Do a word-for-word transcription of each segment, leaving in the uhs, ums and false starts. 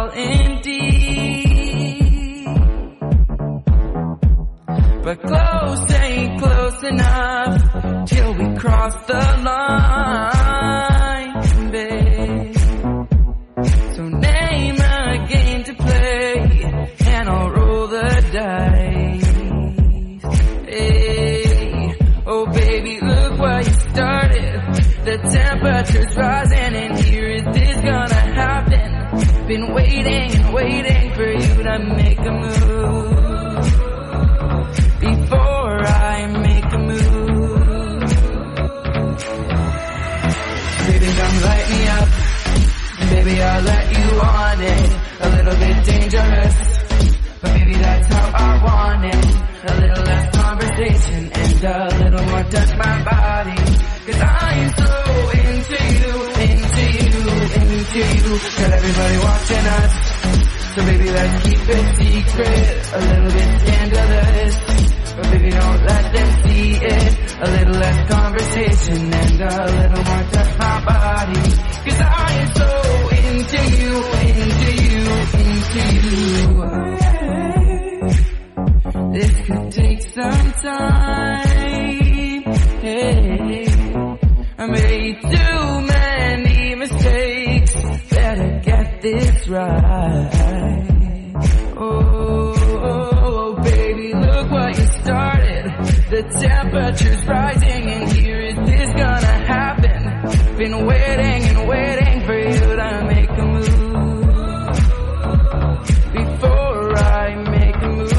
in deep, but close ain't close enough till we cross the line, babe. So name a game to play, and I'll roll the dice. Hey, oh baby, look what you started. The temperature's rising, and here is this gonna happen. Been waiting and waiting for you to make a move. Before I make a move, baby, come light me up. Baby, I'll let you on it. A little bit dangerous, but baby, that's how I want it. A little less conversation and a little more touch my body. Cause I'm so into you, into you, into you. Got everybody watching us, so baby, let's keep it secret. A little bit scandalous, but baby, don't let them see it. A little less conversation and a little more touch my body. Cause I'm so into you, into you, into you. This could take some time. Hey, I made too many mistakes. Better get this right. Oh, oh, baby, look what you started. The temperature's rising, and here is this gonna happen. Been waiting and waiting for you to make a move. Before I make a move,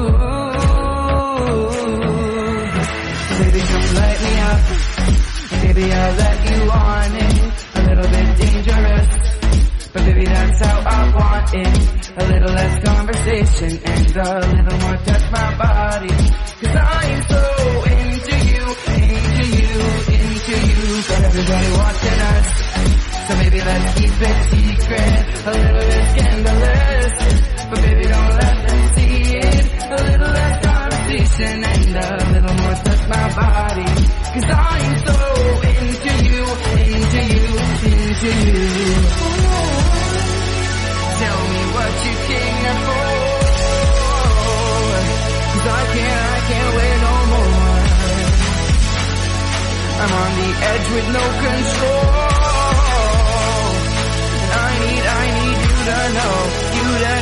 baby, come light me up. Baby, I'll let you on it. A little bit dangerous, but baby, that's how I want it. A little less conversation and a little more touch my body. Cause I'm so into you, into you, into you. Got everybody watching us, so maybe let's keep it secret. A little bit scandalous, but baby, don't let them see it. A little less conversation and a little more touch my body. Cause I'm so into you, into you, into you. Tell me what you came here for. Cause I can't, I can't wait no more. I'm on the edge with no control. And I need, I need you to know, you to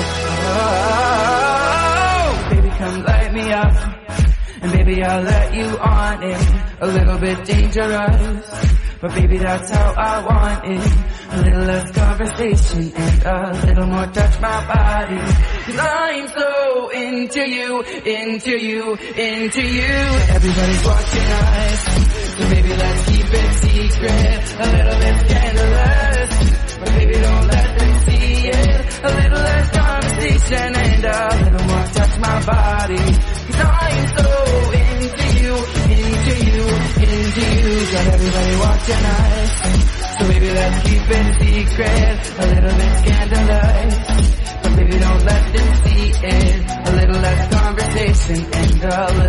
know. Oh, baby, come light me up. And baby, I'll let you on it. A little bit dangerous, but baby, that's how I want it. A little less conversation and a little more touch my body. Cause I'm so into you, into you, into you. Everybody's watching us, so baby, let's keep it secret. A little bit scandalous, but baby, don't let them see it. A little less conversation and a little more touch my body. Cause I'm so into you, into you, into you. Got everybody watching us, so baby, let's keep it secret. A little bit scandalous, but baby, don't let them see it. A little less conversation and a little